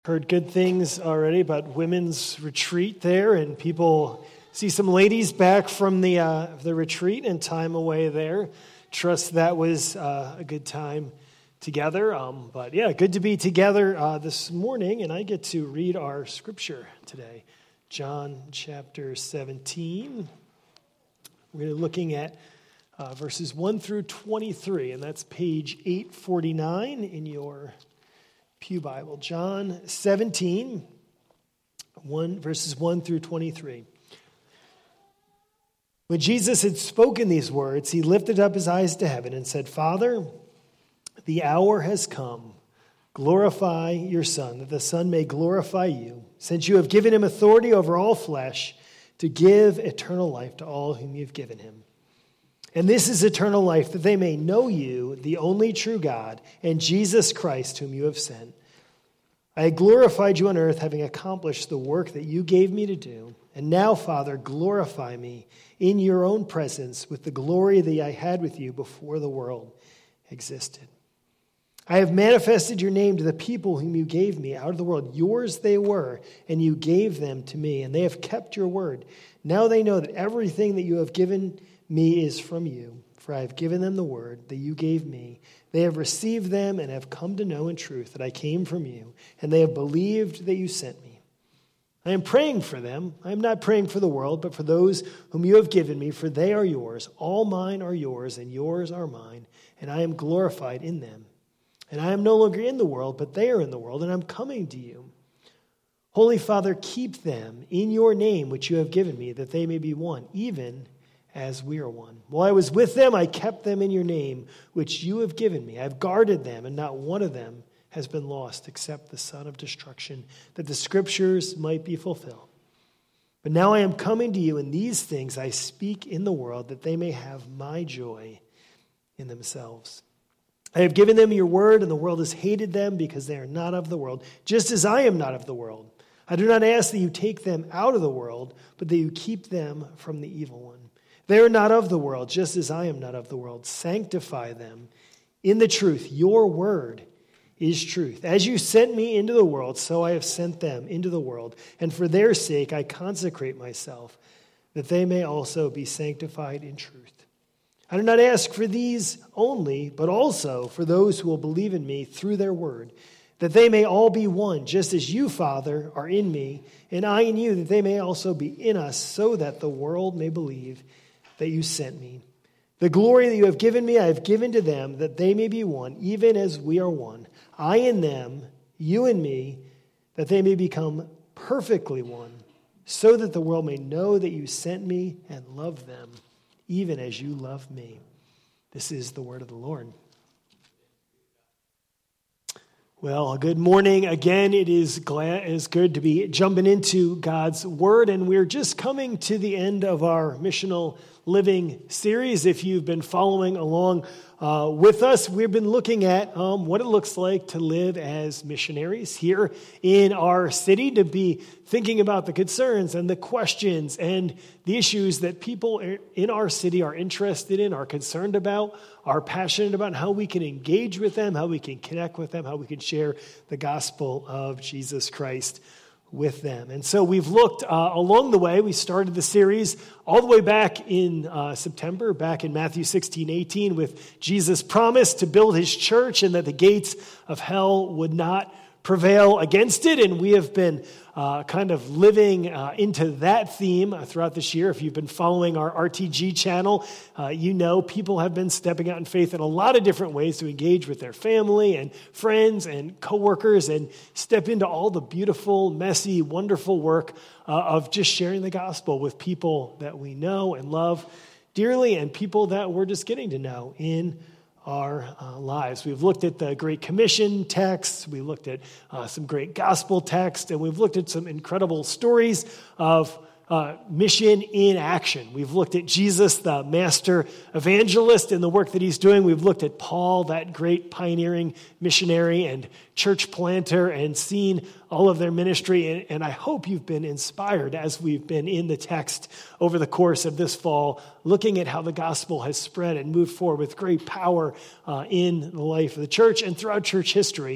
Heard good things already about women's retreat there, and people see some ladies back from the retreat and time away there. Trust that was a good time together. But yeah, good to be together this morning, and I get to read our scripture today. John chapter 17. We're looking at verses 1 through 23, and that's page 849 in your Pew Bible. John 17, verses 1 through 23. When Jesus had spoken these words, he lifted up his eyes to heaven and said, Father, the hour has come. Glorify your Son, that the Son may glorify you, since you have given him authority over all flesh to give eternal life to all whom you have given him. And this is eternal life, that they may know you, the only true God, and Jesus Christ, whom you have sent. I glorified you on earth, having accomplished the work that you gave me to do. And now, Father, glorify me in your own presence with the glory that I had with you before the world existed. I have manifested your name to the people whom you gave me out of the world. Yours they were, and you gave them to me, and they have kept your word. Now they know that everything that you have given me is from you, for I have given them the word that you gave me. They have received them and have come to know in truth that I came from you, and they have believed that you sent me. I am praying for them. I am not praying for the world, but for those whom you have given me, for they are yours. All mine are yours, and yours are mine, and I am glorified in them. And I am no longer in the world, but they are in the world, and I am coming to you. Holy Father, keep them in your name which you have given me, that they may be one, even as we are one. While I was with them, I kept them in your name, which you have given me. I have guarded them, and not one of them has been lost, except the son of destruction, that the scriptures might be fulfilled. But now I am coming to you, and these things I speak in the world, that they may have my joy in themselves. I have given them your word, and the world has hated them, because they are not of the world, just as I am not of the world. I do not ask that you take them out of the world, but that you keep them from the evil one. They are not of the world, just as I am not of the world. Sanctify them in the truth. Your word is truth. As you sent me into the world, so I have sent them into the world. And for their sake I consecrate myself, that they may also be sanctified in truth. I do not ask for these only, but also for those who will believe in me through their word, that they may all be one, just as you, Father, are in me, and I in you, that they may also be in us, so that the world may believe that you sent me. The glory that you have given me, I have given to them, that they may be one, even as we are one. I in them, you in me, that they may become perfectly one, so that the world may know that you sent me and love them, even as you love me. This is the word of the Lord. Well, good morning again. It is good to be jumping into God's Word, and we're just coming to the end of our missional living series. If you've been following along with us, we've been looking at what it looks like to live as missionaries here in our city, to be thinking about the concerns and the questions and the issues that people in our city are interested in, are concerned about, are passionate about, how we can engage with them, how we can connect with them, how we can share the gospel of Jesus Christ with them. And so we've looked along the way. We started the series all the way back in September, back in Matthew 16:18, with Jesus' promise to build his church and that the gates of hell would not prevail against it. And we have been kind of living into that theme throughout this year. If you've been following our RTG channel, you know people have been stepping out in faith in a lot of different ways to engage with their family and friends and coworkers and step into all the beautiful, messy, wonderful work of just sharing the gospel with people that we know and love dearly and people that we're just getting to know in our lives. We've looked at the Great Commission texts, we looked at some great gospel texts, and we've looked at some incredible stories of mission in action. We've looked at Jesus, the master evangelist, and the work that he's doing. We've looked at Paul, that great pioneering missionary and church planter, and seen all of their ministry. And I hope you've been inspired as we've been in the text over the course of this fall, looking at how the gospel has spread and moved forward with great power in the life of the church and throughout church history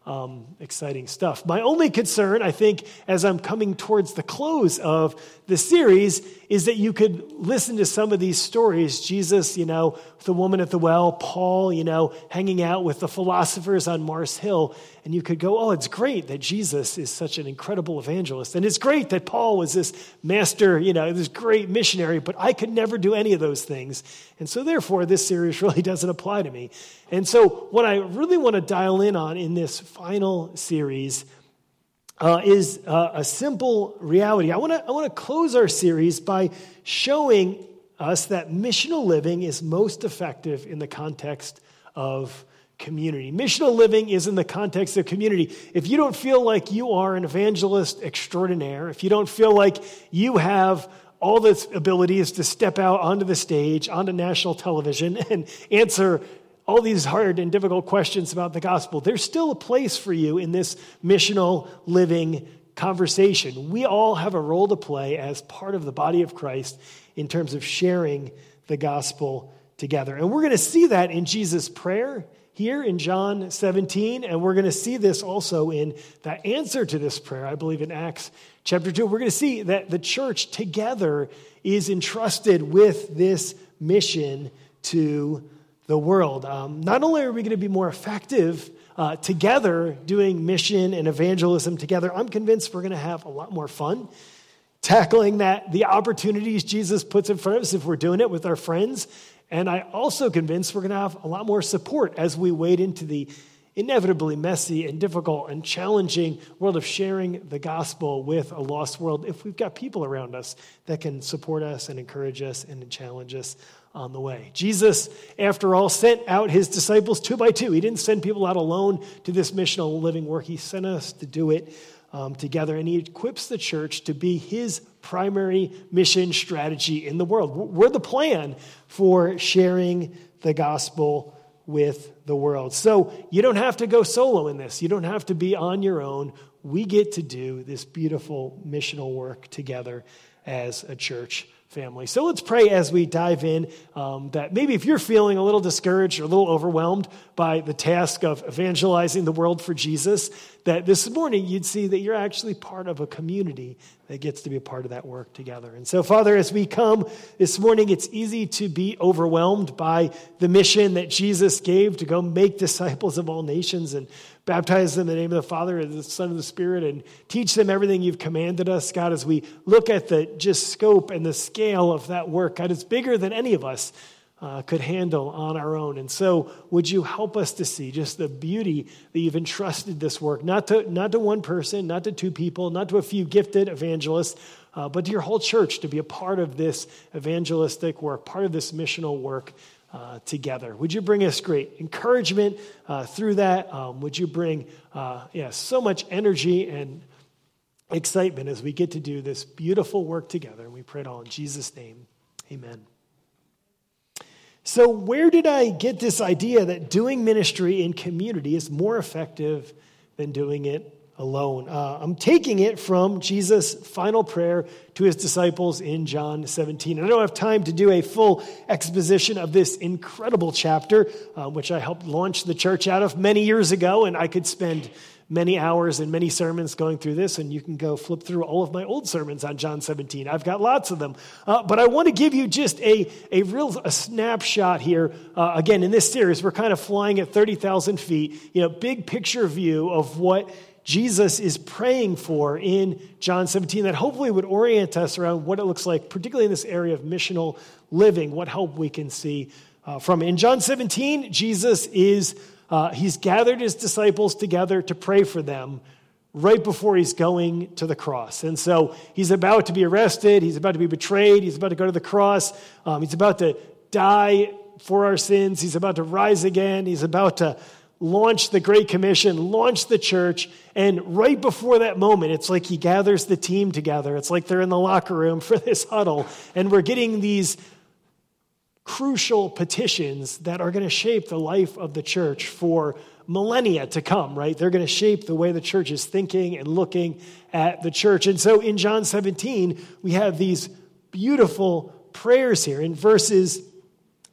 exciting stuff. My only concern, I think, as I'm coming towards the close of the series, is that you could listen to some of these stories. Jesus, the woman at the well, Paul, hanging out with the philosophers on Mars Hill, and you could go, oh, it's great that Jesus is such an incredible evangelist, and it's great that Paul was this master, this great missionary, but I could never do any of those things. And so therefore, this series really doesn't apply to me. And so what I really want to dial in on in this final series is a simple reality. I want to close our series by showing us that missional living is most effective in the context of community. Missional living is in the context of community. If you don't feel like you are an evangelist extraordinaire, if you don't feel like you have all the abilities to step out onto the stage, onto national television, and answer all these hard and difficult questions about the gospel, there's still a place for you in this missional living conversation. We all have a role to play as part of the body of Christ in terms of sharing the gospel together. And we're going to see that in Jesus' prayer here in John 17, and we're going to see this also in the answer to this prayer, I believe in Acts chapter 2. We're going to see that the church together is entrusted with this mission to the world. Not only are we going to be more effective together doing mission and evangelism together, I'm convinced we're going to have a lot more fun tackling the opportunities Jesus puts in front of us if we're doing it with our friends. And I also convinced we're going to have a lot more support as we wade into the inevitably messy and difficult and challenging world of sharing the gospel with a lost world if we've got people around us that can support us and encourage us and challenge us on the way. Jesus, after all, sent out his disciples 2 by 2. He didn't send people out alone to this missional living work. He sent us to do it together, and he equips the church to be his primary mission strategy in the world. We're the plan for sharing the gospel with the world. So you don't have to go solo in this. You don't have to be on your own. We get to do this beautiful missional work together as a church family. So let's pray as we dive in, that maybe if you're feeling a little discouraged or a little overwhelmed by the task of evangelizing the world for Jesus, that this morning you'd see that you're actually part of a community that gets to be a part of that work together. And so, Father, as we come this morning, it's easy to be overwhelmed by the mission that Jesus gave to go make disciples of all nations and baptize them in the name of the Father and the Son and the Spirit and teach them everything you've commanded us. God, as we look at the just scope and the scale of that work, God, it's bigger than any of us could handle on our own. And so would you help us to see just the beauty that you've entrusted this work, not to one person, not to two people, not to a few gifted evangelists, but to your whole church to be a part of this evangelistic work, part of this missional work together. Would you bring us great encouragement through that? Would you bring so much energy and excitement as we get to do this beautiful work together? And we pray it all in Jesus' name. Amen. So where did I get this idea that doing ministry in community is more effective than doing it alone? I'm taking it from Jesus' final prayer to his disciples in John 17. I don't have time to do a full exposition of this incredible chapter, which I helped launch the church out of many years ago, and I could spend many hours and many sermons going through this, and you can go flip through all of my old sermons on John 17. I've got lots of them. But I want to give you just a snapshot here. Again, in this series, we're kind of flying at 30,000 feet, big picture view of what Jesus is praying for in John 17 that hopefully would orient us around what it looks like, particularly in this area of missional living, what help we can see from it. In John 17, Jesus he's gathered his disciples together to pray for them right before he's going to the cross. And so he's about to be arrested, he's about to be betrayed, he's about to go to the cross, he's about to die for our sins, he's about to rise again, he's about to launch the Great Commission, launch the church, and right before that moment, it's like he gathers the team together. It's like they're in the locker room for this huddle, and we're getting these crucial petitions that are going to shape the life of the church for millennia to come, right? They're going to shape the way the church is thinking and looking at the church. And so in John 17, we have these beautiful prayers here in verses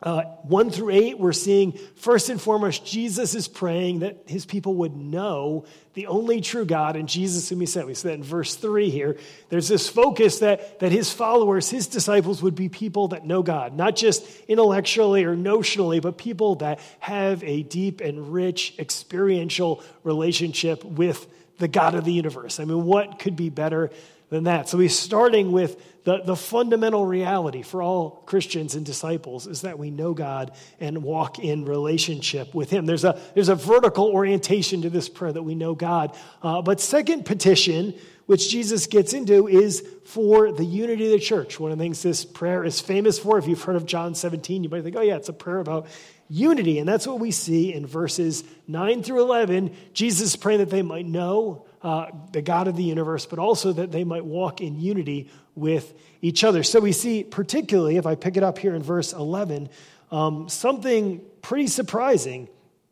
1 through 8, we're seeing first and foremost, Jesus is praying that his people would know the only true God and Jesus whom he sent. We see that in verse 3 here. There's this focus that his followers, his disciples would be people that know God, not just intellectually or notionally, but people that have a deep and rich experiential relationship with the God of the universe. I mean, what could be better than that? So he's starting with the fundamental reality for all Christians and disciples is that we know God and walk in relationship with him. There's a vertical orientation to this prayer that we know God. But second petition, which Jesus gets into, is for the unity of the church. One of the things this prayer is famous for, if you've heard of John 17, you might think, oh yeah, it's a prayer about unity. And that's what we see in verses 9 through 11. Jesus is praying that they might know the God of the universe, but also that they might walk in unity with each other. So we see, particularly, if I pick it up here in verse 11, something pretty surprising.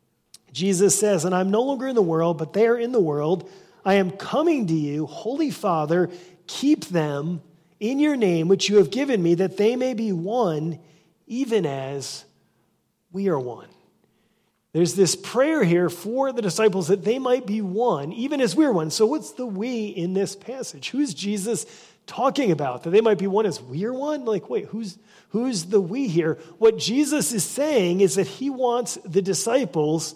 Jesus says, and I'm no longer in the world, but they are in the world. I am coming to you, Holy Father, keep them in your name, which you have given me, that they may be one, even as we are one. There's this prayer here for the disciples that they might be one, even as we're one. So what's the we in this passage? Who's Jesus talking about? That they might be one as we're one? Like, wait, who's the we here? What Jesus is saying is that he wants the disciples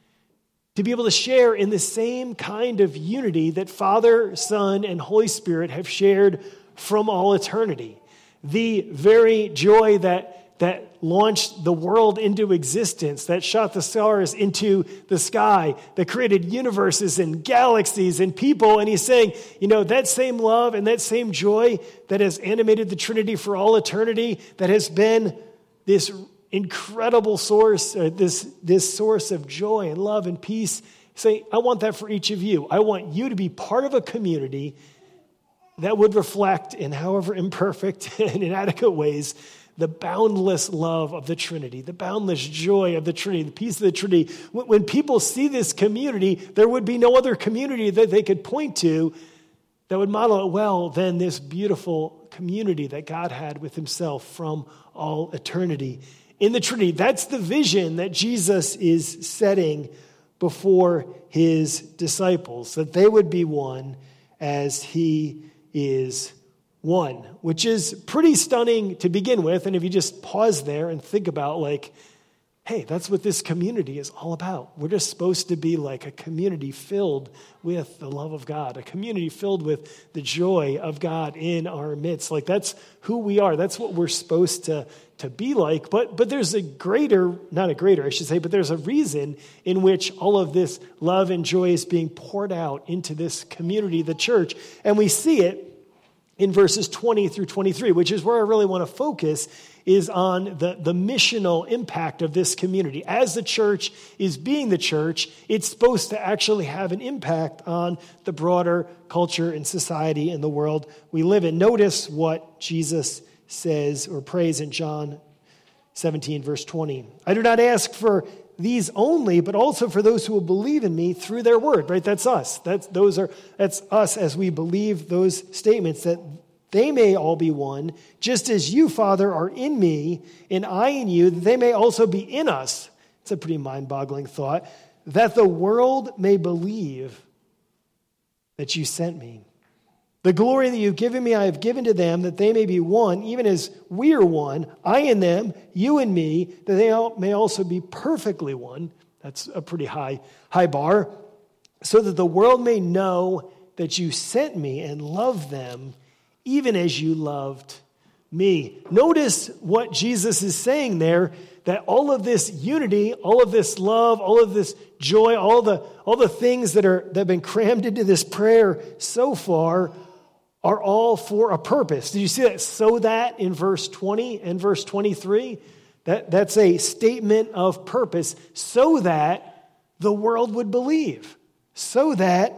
to be able to share in the same kind of unity that Father, Son, and Holy Spirit have shared from all eternity. The very joy that launched the world into existence, that shot the stars into the sky, that created universes and galaxies and people. And he's saying, that same love and that same joy that has animated the Trinity for all eternity, that has been this incredible source, this source of joy and love and peace, saying, I want that for each of you. I want you to be part of a community that would reflect, in however imperfect and inadequate ways, the boundless love of the Trinity, the boundless joy of the Trinity, the peace of the Trinity. When people see this community, there would be no other community that they could point to that would model it well than this beautiful community that God had with himself from all eternity in the Trinity. That's the vision that Jesus is setting before his disciples, that they would be one as he is one, which is pretty stunning to begin with. And if you just pause there and think about, hey, that's what this community is all about. We're just supposed to be like a community filled with the love of God, a community filled with the joy of God in our midst. That's who we are. That's what we're supposed to be like. But there's but there's a reason in which all of this love and joy is being poured out into this community, the church. And we see it in verses 20 through 23, which is where I really want to focus, is on the missional impact of this community. As the church is being the church, it's supposed to actually have an impact on the broader culture and society and the world we live in. Notice what Jesus says or prays in John 17, verse 20. I do not ask for these only, but also for those who will believe in me through their word, right? That's us. That's us as we believe those statements, that they may all be one, just as you, Father, are in me, and I in you, that they may also be in us. It's a pretty mind-boggling thought. That the world may believe that you sent me. The glory that you've given me, I have given to them, that they may be one, even as we are one, I in them, you in me, that they may also be perfectly one. That's a pretty high bar. So that the world may know that you sent me and love them, even as you loved me. Notice what Jesus is saying there, that all of this unity, all of this love, all of this joy, all the things that have been crammed into this prayer so far are all for a purpose. Did you see that? So that in verse 20 and verse 23, that's a statement of purpose, so that the world would believe, so that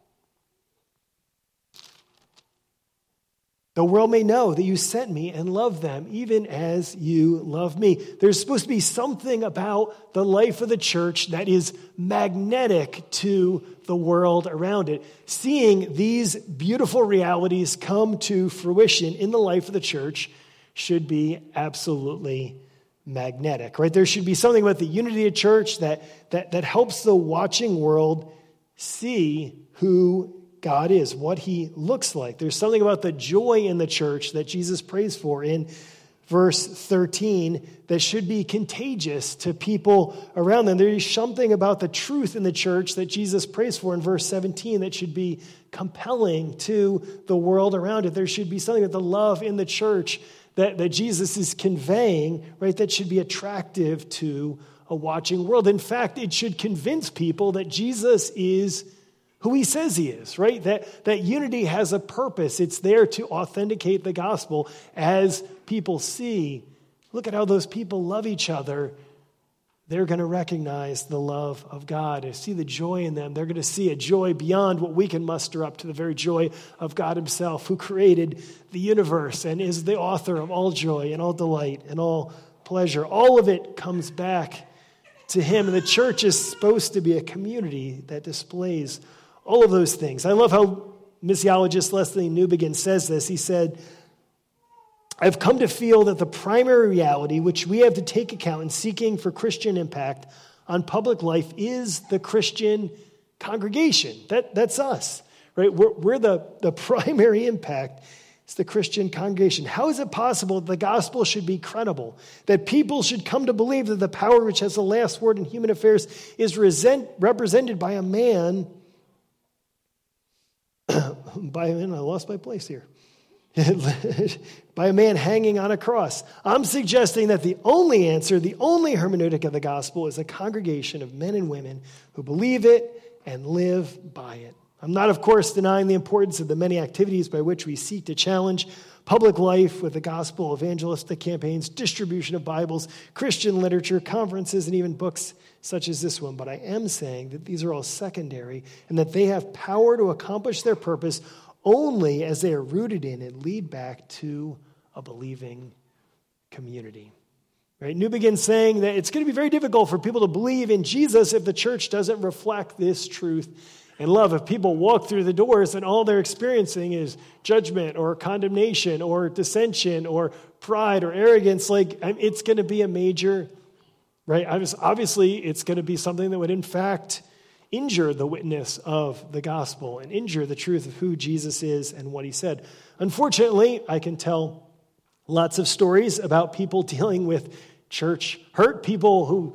the world may know that you sent me and love them, even as you love me. There's supposed to be something about the life of the church that is magnetic to the world around it. Seeing these beautiful realities come to fruition in the life of the church should be absolutely magnetic, right? There should be something about the unity of church that helps the watching world see who God is, what he looks like. There's something about the joy in the church that Jesus prays for in verse 13 that should be contagious to people around them. There is something about the truth in the church that Jesus prays for in verse 17 that should be compelling to the world around it. There should be something with the love in the church that Jesus is conveying, right, that should be attractive to a watching world. In fact, it should convince people that Jesus is who he says he is, right? That unity has a purpose. It's there to authenticate the gospel as people see, look at how those people love each other. They're going to recognize the love of God and see the joy in them. They're going to see a joy beyond what we can muster up to the very joy of God himself, who created the universe and is the author of all joy and all delight and all pleasure. All of it comes back to him. And the church is supposed to be a community that displays all of those things. I love how missiologist Leslie Newbigin says this. He said, I've come to feel that the primary reality which we have to take account in seeking for Christian impact on public life is the Christian congregation. That's us, right? We're the primary impact. It's the Christian congregation. How is it possible that the gospel should be credible, that people should come to believe that the power which has the last word in human affairs is represented by a man, I lost my place here. By a man hanging on a cross. I'm suggesting that the only answer, the only hermeneutic of the gospel is a congregation of men and women who believe it and live by it. I'm not, of course, denying the importance of the many activities by which we seek to challenge public life with the gospel, evangelistic campaigns, distribution of Bibles, Christian literature, conferences, and even books such as this one. But I am saying that these are all secondary and that they have power to accomplish their purpose only as they are rooted in and lead back to a believing community. Right? Newbigin saying that it's going to be very difficult for people to believe in Jesus if the church doesn't reflect this truth and love. If people walk through the doors and all they're experiencing is judgment or condemnation or dissension or pride or arrogance, it's going to be a major, right? Obviously, it's going to be something that would, in fact, injure the witness of the gospel and injure the truth of who Jesus is and what he said. Unfortunately, I can tell lots of stories about people dealing with church hurt, people who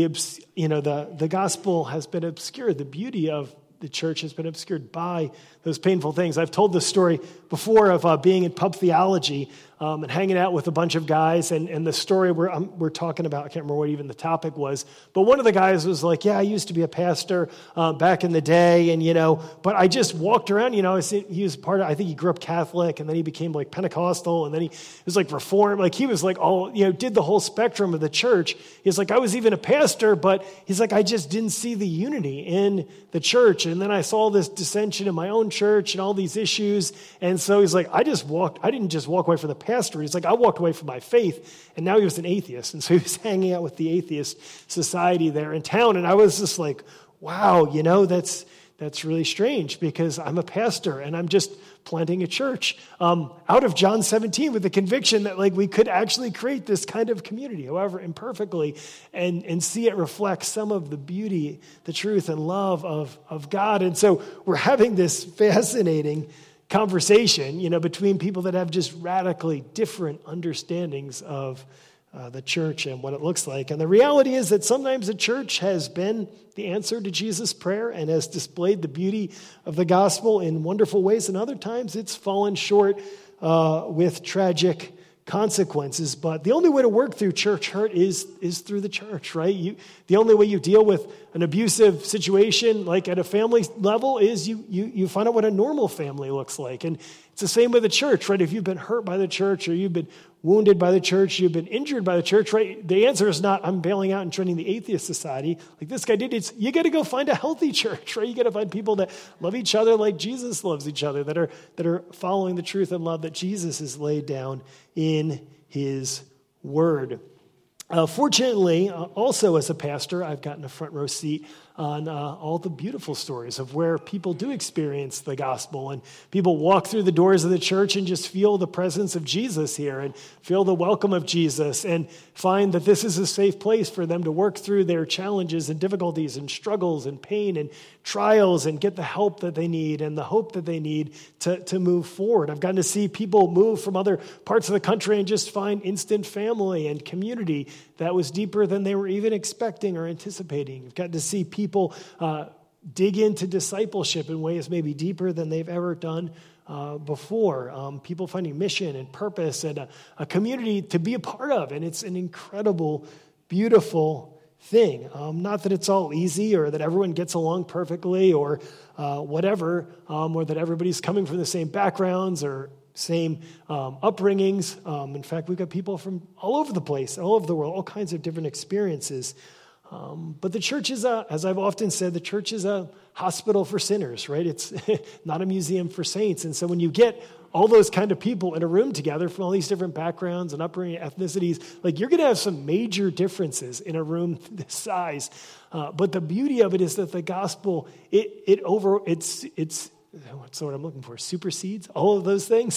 the gospel has been obscured. The beauty of the church has been obscured by those painful things. I've told this story before of being in pub theology and hanging out with a bunch of guys, and the story we're talking about, I can't remember what even the topic was, but one of the guys was like, yeah, I used to be a pastor back in the day, and but I just walked around, he was part of, I think he grew up Catholic, and then he became like Pentecostal, and then he was like Reformed, like he was like all, did the whole spectrum of the church. He's like, I was even a pastor, but he's like, I just didn't see the unity in the church, and then I saw this dissension in my own church and all these issues, and so he's like, I didn't just walk away from the pastor. He's like, I walked away from my faith, and now he was an atheist. And so he was hanging out with the atheist society there in town. And I was just like, wow, that's really strange because I'm a pastor and I'm just planting a church out of John 17 with the conviction that we could actually create this kind of community, however imperfectly, and see it reflect some of the beauty, the truth, and love of God. And so we're having this fascinating conversation, between people that have just radically different understandings of the church and what it looks like. And the reality is that sometimes the church has been the answer to Jesus' prayer and has displayed the beauty of the gospel in wonderful ways, and other times it's fallen short with tragic consequences. But the only way to work through church hurt is through the church, right? The only way you deal with an abusive situation, like at a family level, is you find out what a normal family looks like. And it's the same with the church, right? If you've been hurt by the church, or you've been wounded by the church, you've been injured by the church, right? The answer is not, I'm bailing out and joining the atheist society like this guy did. It's, you got to go find a healthy church, right? You got to find people that love each other like Jesus loves each other, that are following the truth and love that Jesus has laid down in his word. Fortunately, also as a pastor, I've gotten a front row seat on all the beautiful stories of where people do experience the gospel and people walk through the doors of the church and just feel the presence of Jesus here and feel the welcome of Jesus and find that this is a safe place for them to work through their challenges and difficulties and struggles and pain and trials and get the help that they need and the hope that they need to move forward. I've gotten to see people move from other parts of the country and just find instant family and community that was deeper than they were even expecting or anticipating. I've gotten to see people dig into discipleship in ways maybe deeper than they've ever done before. People finding mission and purpose and a community to be a part of. And it's an incredible, beautiful thing. Not that it's all easy or that everyone gets along perfectly or whatever, or that everybody's coming from the same backgrounds or same upbringings. In fact, we've got people from all over the place, all over the world, all kinds of different experiences. But the church is as I've often said, the church is a hospital for sinners, right? It's not a museum for saints. And so when you get all those kind of people in a room together from all these different backgrounds and upbringing, ethnicities, like you're going to have some major differences in a room this size. But the beauty of it is that the gospel, it's what's the word I'm looking for? Supersedes all of those things.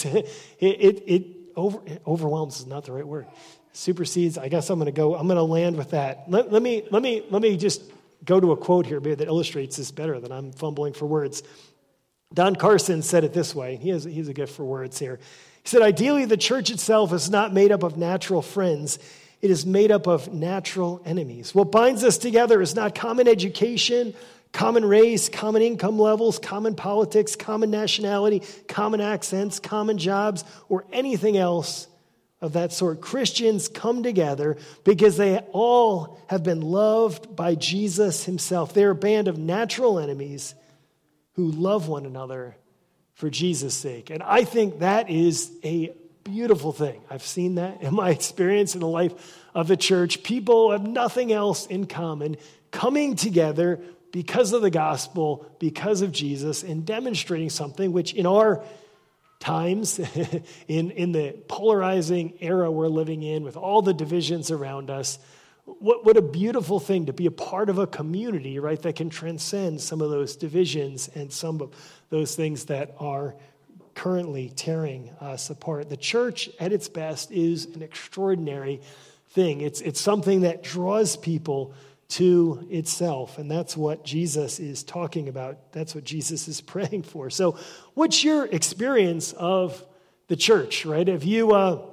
Overwhelms is not the right word. Supersedes. I guess I'm going to land with that. Let me just go to a quote here maybe that illustrates this better than I'm fumbling for words. Don Carson said it this way. He has a gift for words here. He said, ideally, the church itself is not made up of natural friends. It is made up of natural enemies. What binds us together is not common education, common race, common income levels, common politics, common nationality, common accents, common jobs, or anything else of that sort. Christians come together because they all have been loved by Jesus himself. They're a band of natural enemies who love one another for Jesus' sake. And I think that is a beautiful thing. I've seen that in my experience in the life of the church. People have nothing else in common, coming together because of the gospel, because of Jesus, and demonstrating something which in our times, in the polarizing era we're living in, with all the divisions around us, what a beautiful thing to be a part of a community, right, that can transcend some of those divisions and some of those things that are currently tearing us apart. The church, at its best, is an extraordinary thing. It's something that draws people to itself, and that's what Jesus is talking about. That's what Jesus is praying for. So what's your experience of the church, right? Have you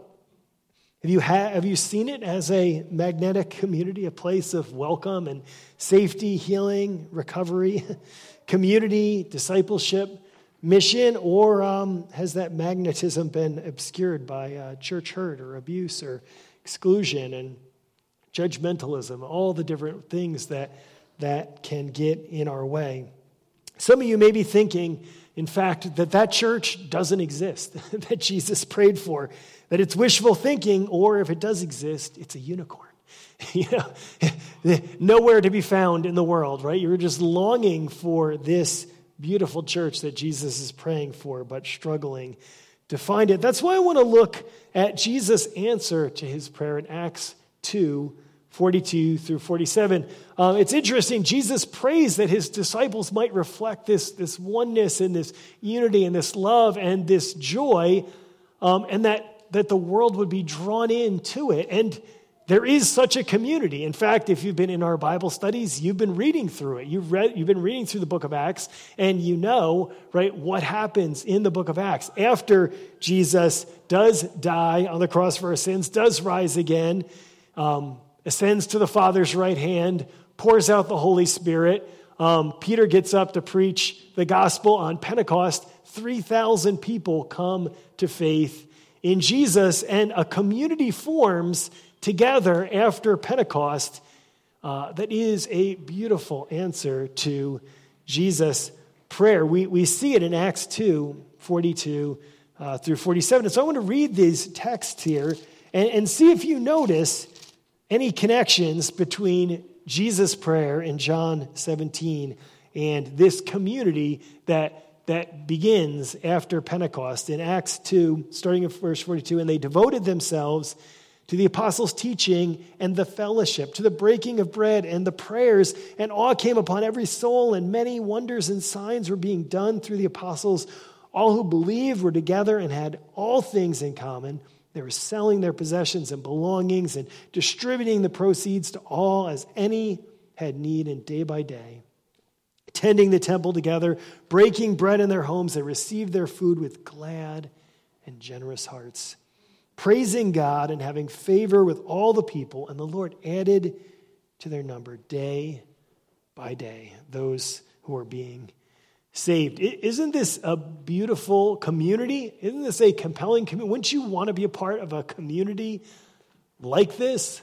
seen it as a magnetic community, a place of welcome and safety, healing, recovery, community, discipleship, mission, or has that magnetism been obscured by church hurt or abuse or exclusion and judgmentalism, all the different things that can get in our way? Some of you may be thinking, in fact, that church doesn't exist, that Jesus prayed for, that it's wishful thinking, or if it does exist, it's a unicorn. Nowhere to be found in the world, right? You're just longing for this beautiful church that Jesus is praying for, but struggling to find it. That's why I want to look at Jesus' answer to his prayer in Acts 2:42 through 47. It's interesting. Jesus prays that his disciples might reflect this oneness and this unity and this love and this joy, and that the world would be drawn into it. And there is such a community. In fact, if you've been in our Bible studies, you've been reading through it. You've been reading through the book of Acts, and you know, right, what happens in the book of Acts. After Jesus does die on the cross for our sins, does rise again, ascends to the Father's right hand, pours out the Holy Spirit. Peter gets up to preach the gospel on Pentecost. 3,000 people come to faith in Jesus, and a community forms together after Pentecost that is a beautiful answer to Jesus' prayer. We see it in Acts 2:42 through 47. And so I want to read these texts here and see if you notice any connections between Jesus' prayer in John 17 and this community that begins after Pentecost. In Acts 2, starting at verse 42, and they devoted themselves to the apostles' teaching and the fellowship, to the breaking of bread and the prayers, and awe came upon every soul, and many wonders and signs were being done through the apostles. All who believed were together and had all things in common. They were selling their possessions and belongings and distributing the proceeds to all as any had need, and day by day, tending the temple together, breaking bread in their homes, they received their food with glad and generous hearts, praising God and having favor with all the people. And the Lord added to their number day by day those who were being saved. Isn't this a beautiful community? Isn't this a compelling community? Wouldn't you want to be a part of a community like this?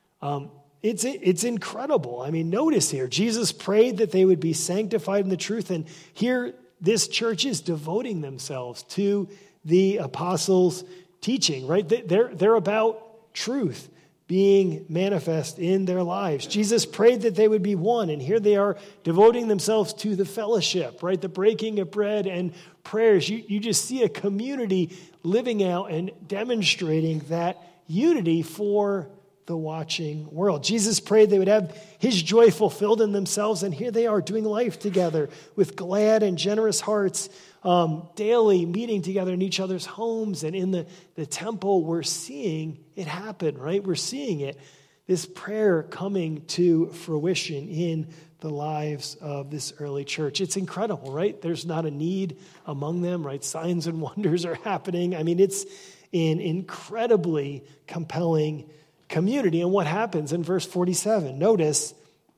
It's incredible. I mean, notice here, Jesus prayed that they would be sanctified in the truth, and here this church is devoting themselves to the apostles' teaching, right? They're about truth being manifest in their lives. Jesus prayed that they would be one, and here they are devoting themselves to the fellowship, right? The breaking of bread and prayers. You just see a community living out and demonstrating that unity for the watching world. Jesus prayed they would have his joy fulfilled in themselves, and here they are doing life together with glad and generous hearts, daily meeting together in each other's homes and in the temple. We're seeing it happen, right? We're seeing it, this prayer coming to fruition in the lives of this early church. It's incredible, right? There's not a need among them, right? Signs and wonders are happening. I mean, it's an incredibly compelling community. And what happens in verse 47? Notice,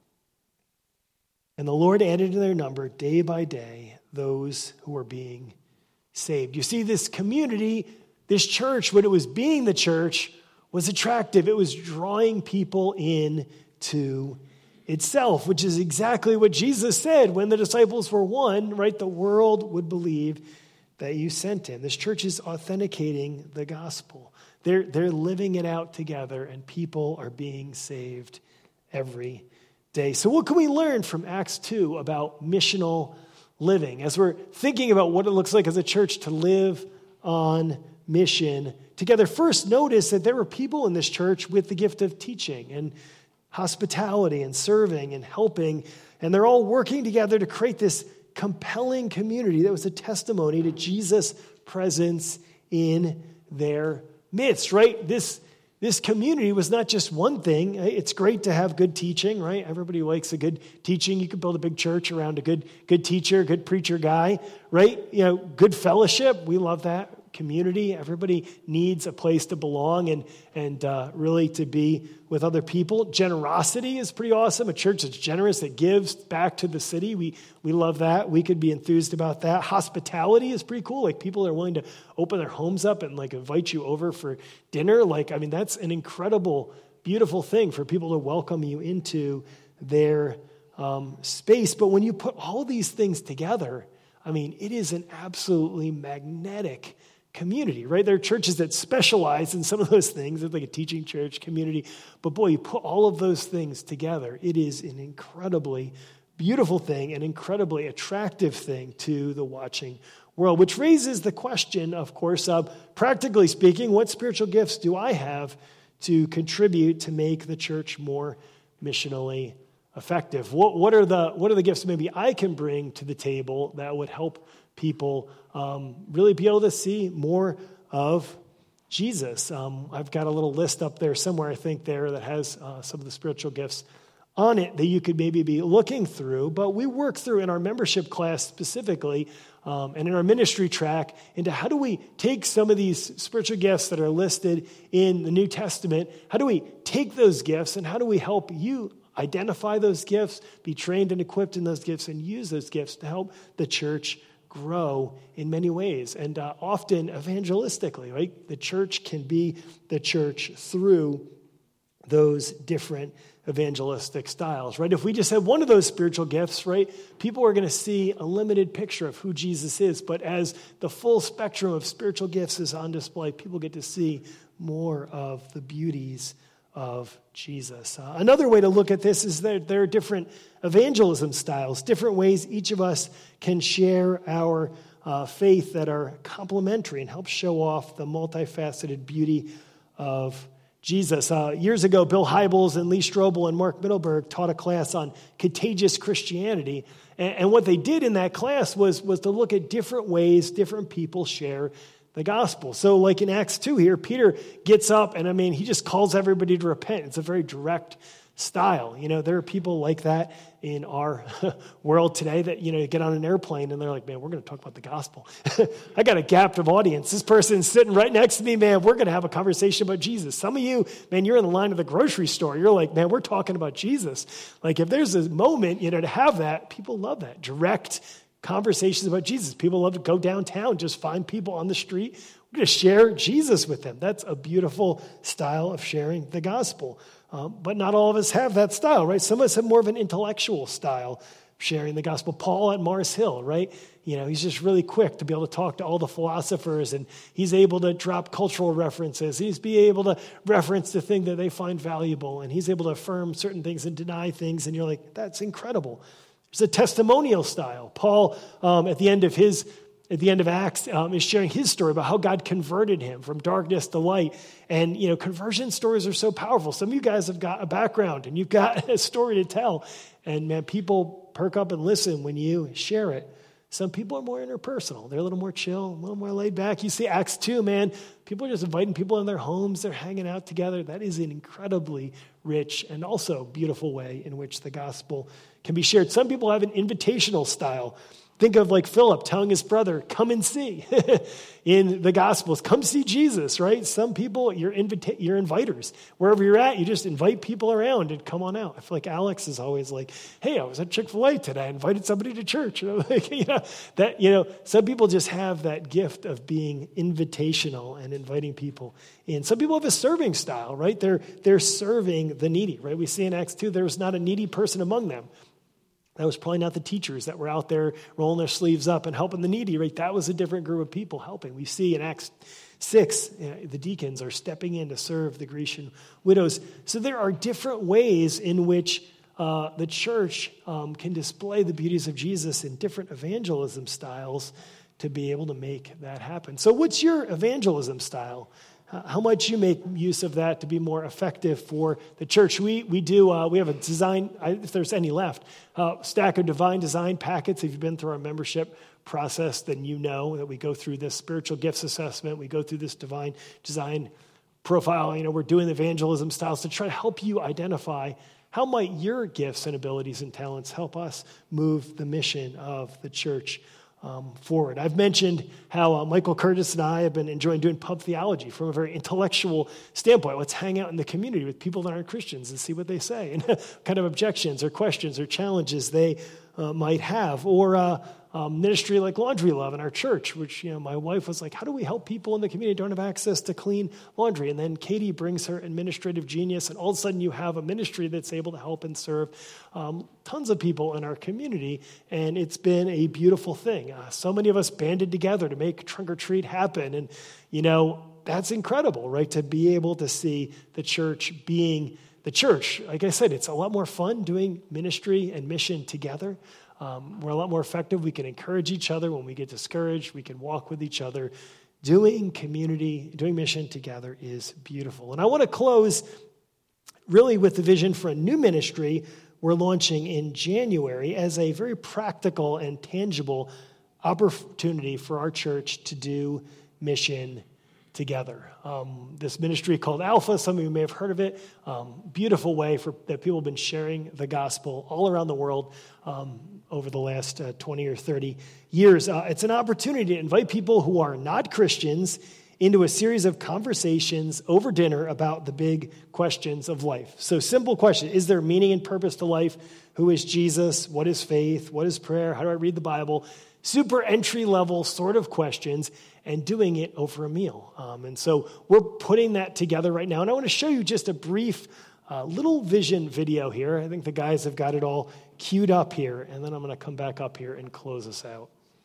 and the Lord added to their number day by day those who were being saved. You see, this community, this church, when it was being the church, was attractive. It was drawing people in to itself, which is exactly what Jesus said when the disciples were one, right? The world would believe that you sent him. This church is authenticating the gospel. They're living it out together, and people are being saved every day. So what can we learn from Acts 2 about missional living as we're thinking about what it looks like as a church to live on mission together? First, notice that there were people in this church with the gift of teaching and hospitality and serving and helping, and they're all working together to create this compelling community that was a testimony to Jesus' presence in their midst, right? This community was not just one thing. It's great to have good teaching, right? Everybody likes a good teaching. You can build a big church around a good teacher, good preacher guy, right? You know, good fellowship. We love that. Community. Everybody needs a place to belong and really to be with other people. Generosity is pretty awesome. A church that's generous, that gives back to the city. We love that. We could be enthused about that. Hospitality is pretty cool. Like, people are willing to open their homes up and like invite you over for dinner. Like, I mean, that's an incredible, beautiful thing for people to welcome you into their space. But when you put all these things together, I mean, it is an absolutely magnetic community, right? There are churches that specialize in some of those things. It's like a teaching church community. But boy, you put all of those things together, it is an incredibly beautiful thing, an incredibly attractive thing to the watching world, which raises the question, of course, of practically speaking, what spiritual gifts do I have to contribute to make the church more missionally effective? What are the gifts maybe I can bring to the table that would help people really be able to see more of Jesus? I've got a little list up there somewhere, I think, there that has some of the spiritual gifts on it that you could maybe be looking through. But we work through in our membership class specifically and in our ministry track into how do we take some of these spiritual gifts that are listed in the New Testament, how do we take those gifts and how do we help you identify those gifts, be trained and equipped in those gifts, and use those gifts to help the church grow in many ways, and often evangelistically, right? The church can be the church through those different evangelistic styles, right? If we just have one of those spiritual gifts, right, people are going to see a limited picture of who Jesus is. But as the full spectrum of spiritual gifts is on display, people get to see more of the beauties of Jesus. Another way to look at this is that there are different evangelism styles, different ways each of us can share our faith that are complementary and help show off the multifaceted beauty of Jesus. Years ago, Bill Hybels and Lee Strobel and Mark Middleberg taught a class on contagious Christianity. And what they did in that class was to look at different ways different people share the gospel. So like in Acts 2 here, Peter gets up and he just calls everybody to repent. It's a very direct style. There are people like that in our world today that, get on an airplane and they're like, man, we're going to talk about the gospel. I got a captive audience. This person's sitting right next to me, man. We're going to have a conversation about Jesus. Some of you, man, you're in the line of the grocery store. You're like, man, we're talking about Jesus. Like if there's a moment, to have that, people love that. Direct conversations about Jesus. People love to go downtown, just find people on the street. We're going to share Jesus with them. That's a beautiful style of sharing the gospel. But not all of us have that style, right? Some of us have more of an intellectual style sharing the gospel. Paul at Mars Hill, right? He's just really quick to be able to talk to all the philosophers, and he's able to drop cultural references. He's be able to reference the thing that they find valuable, and he's able to affirm certain things and deny things, and you're like, that's incredible. There's a testimonial style. Paul, at the end of Acts, is sharing his story about how God converted him from darkness to light. And, conversion stories are so powerful. Some of you guys have got a background and you've got a story to tell. And, man, people perk up and listen when you share it. Some people are more interpersonal. They're a little more chill, a little more laid back. You see Acts 2, man, people are just inviting people in their homes. They're hanging out together. That is an incredibly rich and also beautiful way in which the gospel can be shared. Some people have an invitational style. Think of like Philip telling his brother, come and see in the Gospels. Come see Jesus, right? Some people, you're inviters. Wherever you're at, you just invite people around and come on out. I feel like Alex is always like, hey, I was at Chick-fil-A today. I invited somebody to church. Some people just have that gift of being invitational and inviting people in. Some people have a serving style, right? They're serving the needy, right? We see in Acts 2, there was not a needy person among them. That was probably not the teachers that were out there rolling their sleeves up and helping the needy, right? That was a different group of people helping. We see in Acts 6, the deacons are stepping in to serve the Grecian widows. So there are different ways in which the church can display the beauties of Jesus in different evangelism styles to be able to make that happen. So what's your evangelism style? How much you make use of that to be more effective for the church? We have a design, if there's any left, stack of divine design packets. If you've been through our membership process, then you know that we go through this spiritual gifts assessment. We go through this divine design profile. We're doing evangelism styles to try to help you identify how might your gifts and abilities and talents help us move the mission of the church forward. I've mentioned how Michael Curtis and I have been enjoying doing pub theology from a very intellectual standpoint. Let's hang out in the community with people that aren't Christians and see what they say and what kind of objections or questions or challenges they might have. Or ministry like Laundry Love in our church, which, my wife was like, how do we help people in the community who don't have access to clean laundry? And then Katie brings her administrative genius, and all of a sudden you have a ministry that's able to help and serve tons of people in our community, and it's been a beautiful thing. So many of us banded together to make Trunk or Treat happen, and, that's incredible, right, to be able to see the church being the church. Like I said, it's a lot more fun doing ministry and mission together. We're a lot more effective. We can encourage each other when we get discouraged. We can walk with each other. Doing community, doing mission together is beautiful. And I want to close really with the vision for a new ministry we're launching in January as a very practical and tangible opportunity for our church to do mission together. This ministry called Alpha, some of you may have heard of it. Beautiful way that people have been sharing the gospel all around the world over the last 20 or 30 years. It's an opportunity to invite people who are not Christians into a series of conversations over dinner about the big questions of life. So simple question, is there meaning and purpose to life? Who is Jesus? What is faith? What is prayer? How do I read the Bible? Super entry-level sort of questions, and doing it over a meal. And so we're putting that together right now. And I want to show you just a brief little vision video here. I think the guys have got it all queued up here. And then I'm going to come back up here and close us out.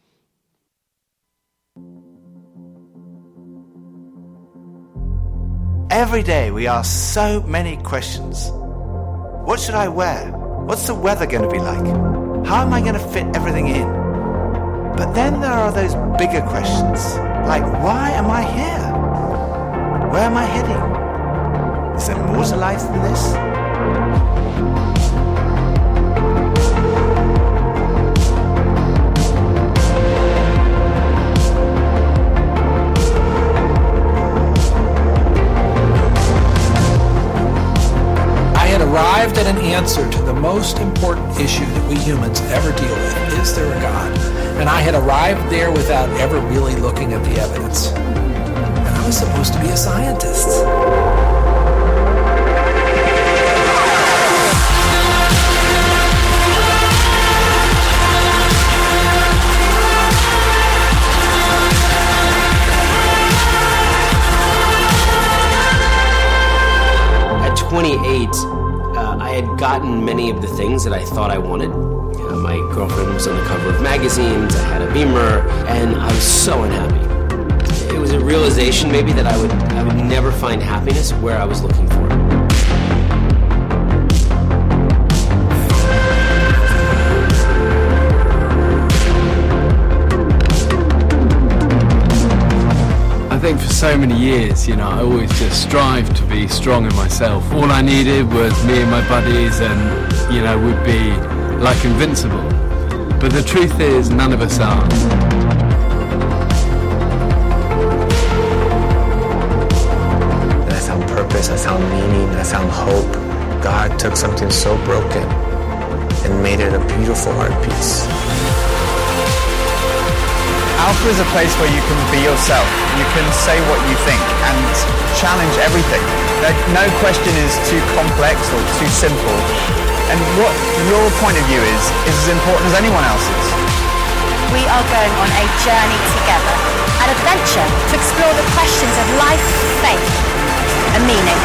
Every day we ask so many questions. What should I wear? What's the weather going to be like? How am I going to fit everything in? But then there are those bigger questions, like why am I here? Where am I heading? Is there more to life than this? Arrived at an answer to the most important issue that we humans ever deal with. Is there a God? And I had arrived there without ever really looking at the evidence. And I was supposed to be a scientist. At 28, I had gotten many of the things that I thought I wanted. My girlfriend was on the cover of magazines, I had a Beamer, and I was so unhappy. It was a realization maybe that I would never find happiness where I was looking for it. I think for so many years, I always just strived to be strong in myself. All I needed was me and my buddies and, we'd be like invincible. But the truth is, none of us are. I found purpose, I found meaning, I found hope. God took something so broken and made it a beautiful art piece. Alpha is a place where you can be yourself. You can say what you think and challenge everything. No question is too complex or too simple. And what your point of view is as important as anyone else's. We are going on a journey together, an adventure to explore the questions of life, faith, and meaning.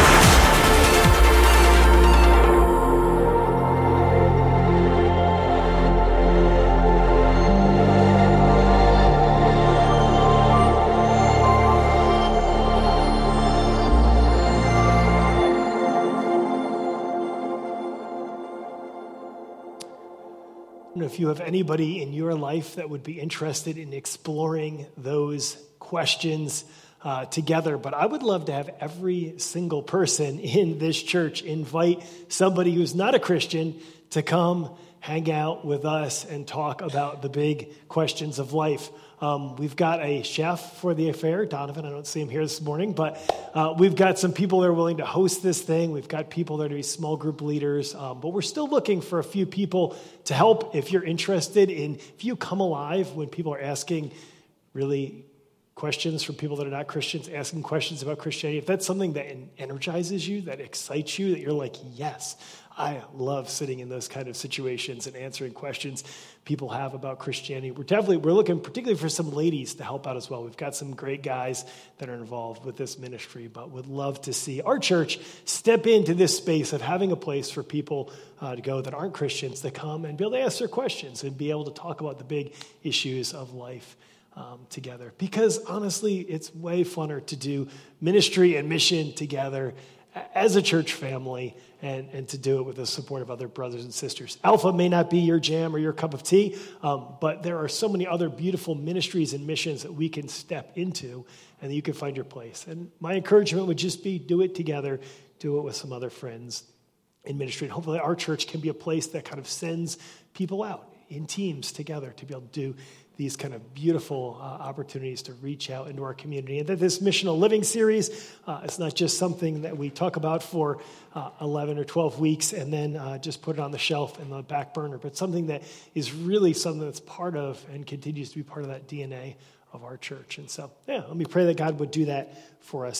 I don't know if you have anybody in your life that would be interested in exploring those questions together, but I would love to have every single person in this church invite somebody who's not a Christian to come hang out with us and talk about the big questions of life. We've got a chef for the affair, Donovan. I don't see him here this morning, but we've got some people that are willing to host this thing. We've got people that are to be small group leaders, but we're still looking for a few people to help if you're interested in, if you come alive when people are asking really questions from people that are not Christians, asking questions about Christianity. If that's something that energizes you, that excites you, that you're like, yes, I love sitting in those kind of situations and answering questions people have about Christianity. We're looking particularly for some ladies to help out as well. We've got some great guys that are involved with this ministry, but would love to see our church step into this space of having a place for people to go that aren't Christians to come and be able to ask their questions and be able to talk about the big issues of life together. Because honestly, it's way funner to do ministry and mission together as a church family and to do it with the support of other brothers and sisters. Alpha may not be your jam or your cup of tea, but there are so many other beautiful ministries and missions that we can step into and that you can find your place. And my encouragement would just be do it together, do it with some other friends in ministry. And hopefully our church can be a place that kind of sends people out in teams together to be able to do these kind of beautiful opportunities to reach out into our community. And that this Missional Living series is not just something that we talk about for 11 or 12 weeks and then just put it on the shelf in the back burner, but something that is really something that's part of and continues to be part of that DNA of our church. And so, let me pray that God would do that for us